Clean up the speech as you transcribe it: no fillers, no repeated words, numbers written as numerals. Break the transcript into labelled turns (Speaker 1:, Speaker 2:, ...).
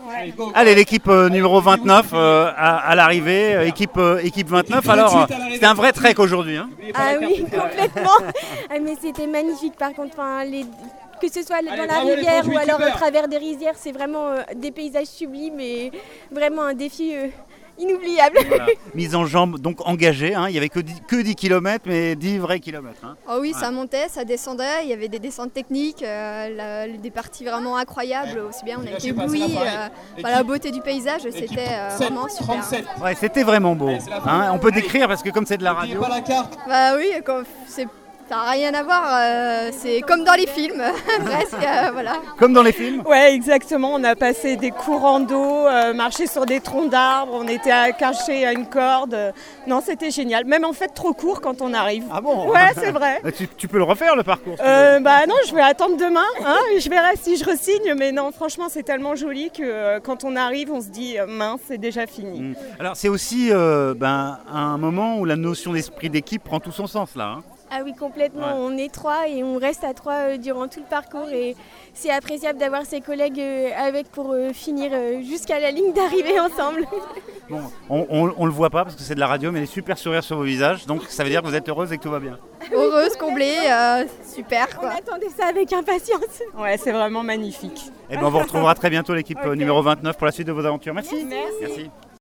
Speaker 1: Allez, l'équipe numéro 29 à l'arrivée, équipe 29. Alors, c'était un vrai trek aujourd'hui. Hein.
Speaker 2: Ah oui, complètement. Ah, mais c'était magnifique par contre. Que ce soit dans la rivière ou alors au travers des rizières, c'est vraiment des paysages sublimes et vraiment un défi inoubliable.
Speaker 1: Voilà. Mise en jambe, donc engagée. Hein. Il n'y avait que 10 km, mais 10 vrais kilomètres. Hein.
Speaker 3: Oh oui, ça montait, ça descendait. Il y avait des descentes techniques, des parties vraiment incroyables. Aussi bien, on a été éblouis. La beauté du paysage, c'était vraiment super.
Speaker 1: Ouais, c'était vraiment beau. Hein. On peut décrire parce que comme c'est de la radio.
Speaker 3: Bah oui, ça n'a rien à voir, c'est comme dans les films, presque, voilà.
Speaker 1: Comme dans les films ?
Speaker 4: Ouais, exactement, on a passé des courants d'eau, marché sur des troncs d'arbres, on était cachés à une corde. Non, c'était génial, même en fait trop court quand on arrive.
Speaker 1: Ah bon ?
Speaker 4: Ouais, c'est vrai.
Speaker 1: Tu peux le refaire le parcours ?
Speaker 4: Bah non, je vais attendre demain, hein, et je verrai si je re-signe, mais non, franchement, c'est tellement joli que quand on arrive, on se dit mince, c'est déjà fini.
Speaker 1: Alors c'est aussi un moment où la notion d'esprit d'équipe prend tout son sens là. Hein.
Speaker 2: Ah oui, complètement. Ouais. On est 3 et on reste à 3 durant tout le parcours et c'est appréciable d'avoir ses collègues avec pour finir jusqu'à la ligne d'arrivée ensemble.
Speaker 1: Bon, on le voit pas parce que c'est de la radio, mais les super sourires sur vos visages, donc ça veut dire que vous êtes heureuse et que tout va bien.
Speaker 3: Heureuse, comblée, super quoi.
Speaker 2: On attendait ça avec impatience.
Speaker 4: Ouais, c'est vraiment magnifique.
Speaker 1: Et on vous retrouvera très bientôt l'équipe numéro 29 pour la suite de vos aventures. Merci.
Speaker 2: Merci.